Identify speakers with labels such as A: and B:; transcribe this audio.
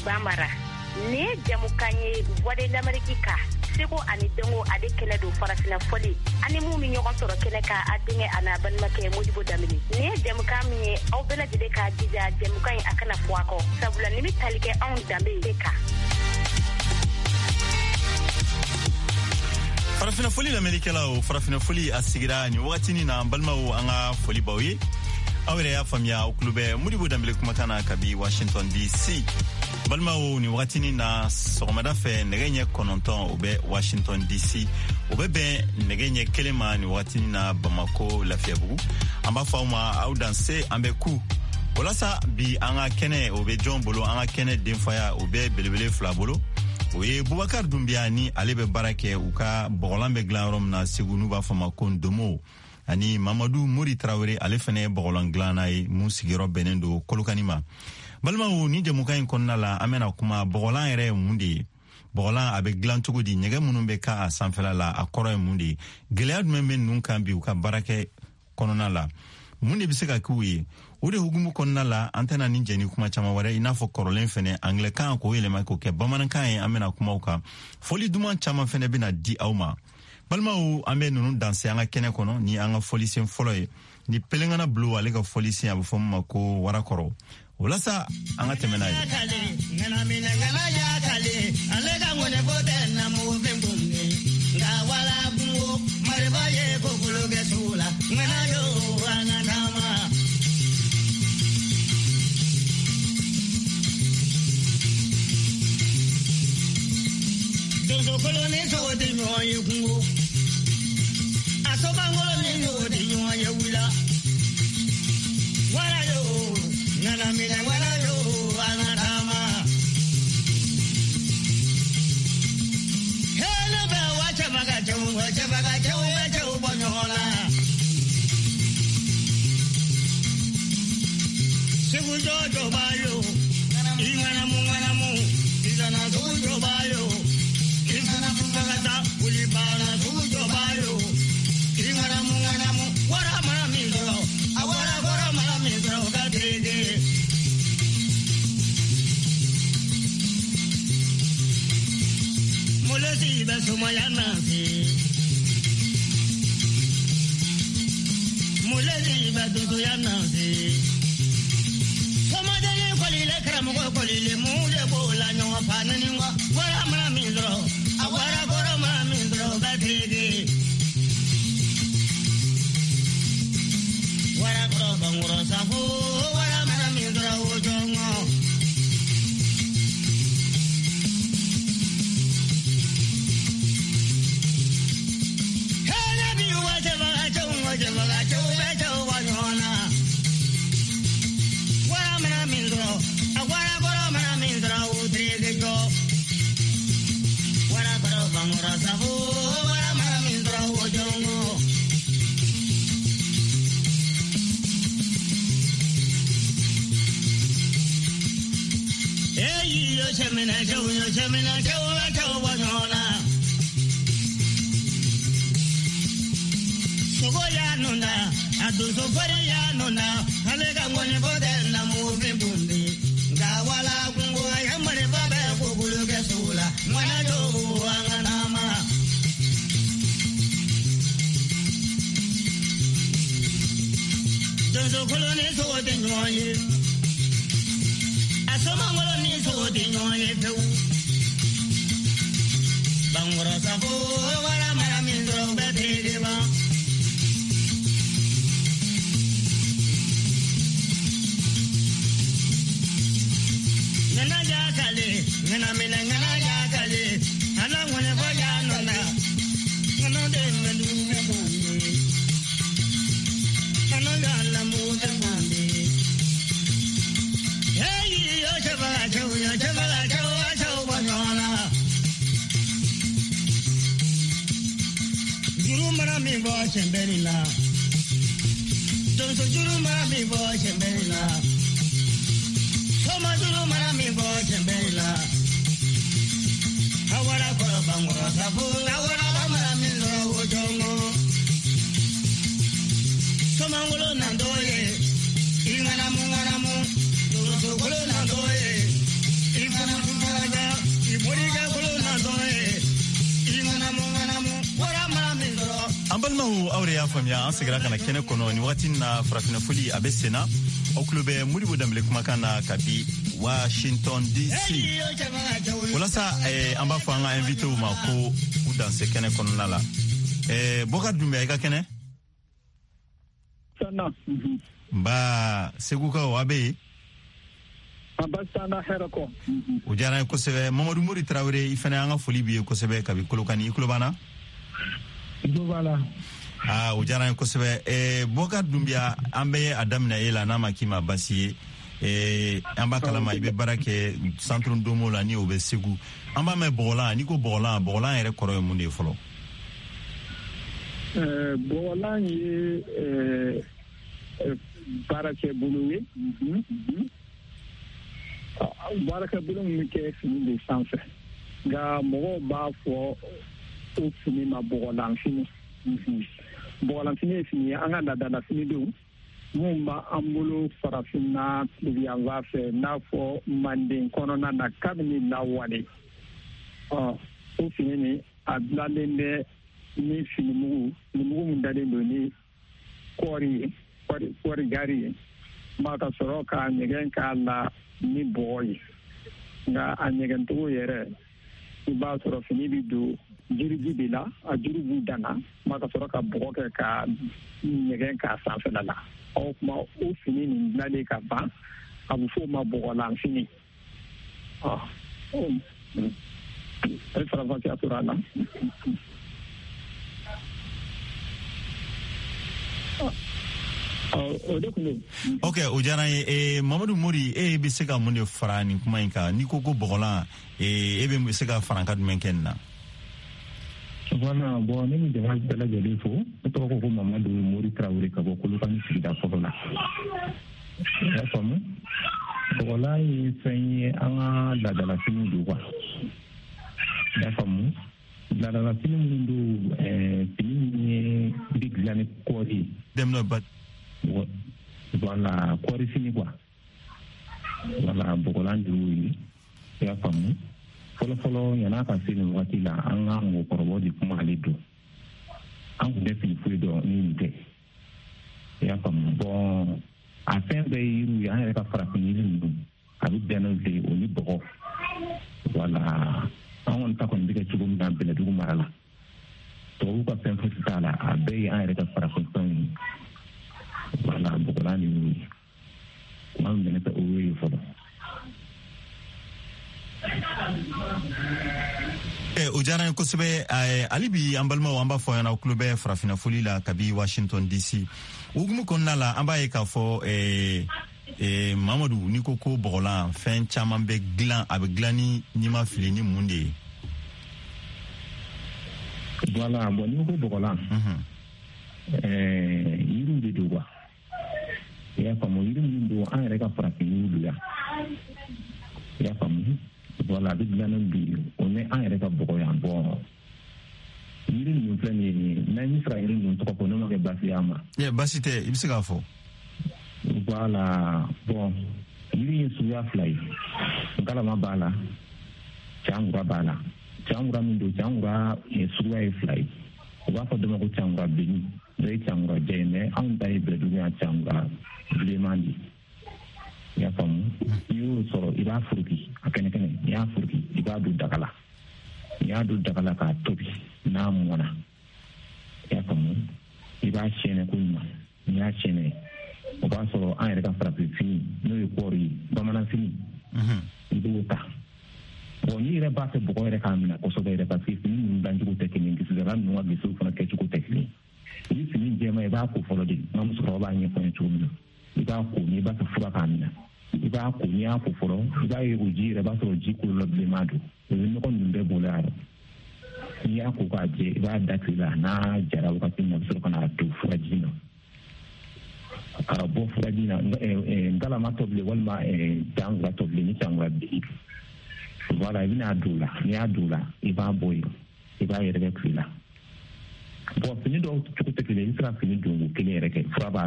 A: Bamara ne jamukanye wade l'Amerika sego ani dengo ade kele do farafina foli ani mu mi ñogon soro kele ka adinge ana ban make Modibo Damini ne jamukami aw bela jide ka dija jamukay akana fuako sabula ni mi talike on dambe ka
B: farafina foli l'Amerika la o farafina foli asigira ni watini na balmawo anga foli bawi awere ya famia o klube Modibo Dambe kuma kana kabi Washington DC balmawo ni watini na sogomada fe negenye kononton obe Washington DC obe be negenye kelema ni watini na Bamako Lafiabugu amba fauma au danser ambeku olasa bi anga kene obe John Bolo anga kene demfaya obe belebele flabolo oye Boubacar Doumbia ni alebe barake uka bogolambe glanrom na sigunu ba fama kondomo ani Mamadou Mori Traoré ale fene bogolan glanay musigiro benendo kolukanima balmawo ni jamukain konna la amena kuma bogolan ere mundi bogolan abe glan tugudi nyege munumbe ka a sanfela la akoro mundi gelead membe nunkan bi uka barake konona la mundi biseka kuyi ode hugumu konna la antena ni jeni kuma chama ware inafo korolen fene anglican ko yele ma ko ke bamanankan amena kuma uka foli duman chama fene bina di awma balmawo ambe nunu danse anga kene kono ni anga folisien foloy ni pelengana blue ale ka folisien abu fomma ko warakoro olasa anga temena ye ngana mina ngana ya kale ale ka ngone boten na mo bembunge nga wala bungo mareba ye ko kuloge sula ngana yo anga nama dozo kolone so de nyoye kungo asoba ngolo nyo de nyoye wula wala yo ngana mina wala yo anga nama hele ba wacha baga jawu bonyola sebu jojo bayo ingana mu izana jojo bayo ingana mungata ulibana jojo bayo ingana mu wara mara mizro awara mara mizro gadege mulesi basumayana si mulesi baduyana si somadele kolile kramo kolile mule bola nyo panani ngwa wara mara mizro awara mara mizro gadege wara koro banguro safu wara mara mizro ojongo hele bi waje baga chau wanyona wara mara mizro awara mara mizro udrege jo wara koro banguro safu wara mara mizro ojongo yo chemina chau wanyona sogo ya nuna adu sofari ya nuna alega ngone boden na muve bundi ngawala kungo ya mare baba ko buluge sula mwana do anganama dozo kolone so de nyoye asoma ngolo ni so de nyoye tu bangoro sabo wala mara mindro bedege ba nana ja kale nana mina nana ja kale ana ngone bo ja nona ngono de melu ko ana ga la mu de mande hey yo chaba chau banana juru mara mi bo chembelila donso juru mara mi bo chembelila Soma juru mara mi bo chembelila awara ko bangoro safu awara mara mi lo jongo soma ngolo nandoye ingana mu donso ngolo nandoye Ambalmahu awre ya famya an sigira kana kene kono ni wakati na farafina fuli abesena au klube Modibo Dambele kumakana kabi Washington DC. Wala sa amba fanga invité ou mako ou dans ce kene kono nala. Boka dumbe eka kene?
C: Sana.
B: Ba seguka wabe.
C: Ambasana herako.
B: Ujana ko sebe Mamadou Mori Traoré ifana anga fuli bi ko sebe kabi kolokani ikulobana.
C: Voilà.
B: Ujana ko sebe boka dumbia ambe adamna ela na makima basiye amba kalama ibe barake centre ndomo la ni obe segu amba me bola ni ko bola ere koro mu ne folo
C: bola ni barake buluwe barake buluwe ke fini de sanse ga mo ba fo o fini ma bola fini bola fini fini anga da fini do mumba ambulo farafina ya vafe na fo mandin kono na kabini na wale o fini ni adlalende ni fini mugu ndalendo ni kori gari maka soroka nyegen kala ni boy nga anyegen to yere iba soro fini bidu jirigi bila a jurugu dana maka soroka boke ka nyegen ka sanfela o kuma o fini ni nale ka ban abu fo ma bogolan fini el faransi aturala
B: Okay, ujana Mamadou Mori be sega mun de farani kuma inka ni ko bogolan be sega faranka du menkenna.
D: Voilà, bon, ni de mal de la gelifo, to ko Mamadou Mori Traoré ka ko lu kan sida fola. Ya famu. Bogola yi fenye anga la fini du kwa. Ya famu. La fini du fini big lane kori.
B: Dem no but
D: voilà kori fini quoi. Voilà bogola du ya famu. Folo yana ka sini wakati la an ga mo korobo di kuma alido an ku de fi do ni nte ya kam bon a fin de yiru ya ka fara ni ni abi deno de oni bogo wala an won ta kon diga tugum dan bele dugum marala to ko pen fu tala a be ya ka fara ko ton wala bogola ni man ne ta o wi folo
B: ujana kusebe alibi ambalma wamba fo yana klube farafina fuli la kabi Washington DC ugumu konnala amba e ka fo Mamadou niko ko bogolan fen chaman be glan abe glani nima fili ni munde
D: voilà bon niko bogolan yiru de dowa ya famo yiru ndo an reka farafina lu ya famo voilà bi ganan bi on est en reka bogo ya bon yiri ni plani na ni fra yiri ni to ko no ke basiama
B: basite ibisiga fo
D: voilà bon yiri su ya fly ngala ma bala changura mi do changura su ya fly wa fa do ko changura bi dai changura jene an dai be do ya changura lemandi ya famu yu soro ira furki akene ya furki iba du dakala ka tobi na mona ya famu iba chene kuma ya chene o ba soro an reka frappe fini no yu kori ba mana fini ibu ta bon ni re ba se bogo re kamina ko so be re pa fini ni banju tekini ngi su ga no wa bisu fana ke ku tekini ni fini jema iba ko folo di na muso ba ni ko ni chumi iba ko ni ba se fura kamina iba ko ni a ko folo iba yi uji re ba so ji ko lo be madu ni ko ni be bolaro ni a ko ka je iba dakila na jara ko tin na so kana to fura jino bo fura jina ngala ma to le walma jangwa to le ni jangwa bi voilà ina dula ni adula iba boy iba yere kila bo fini do ko tekile isra fini do ko kile reke fura ba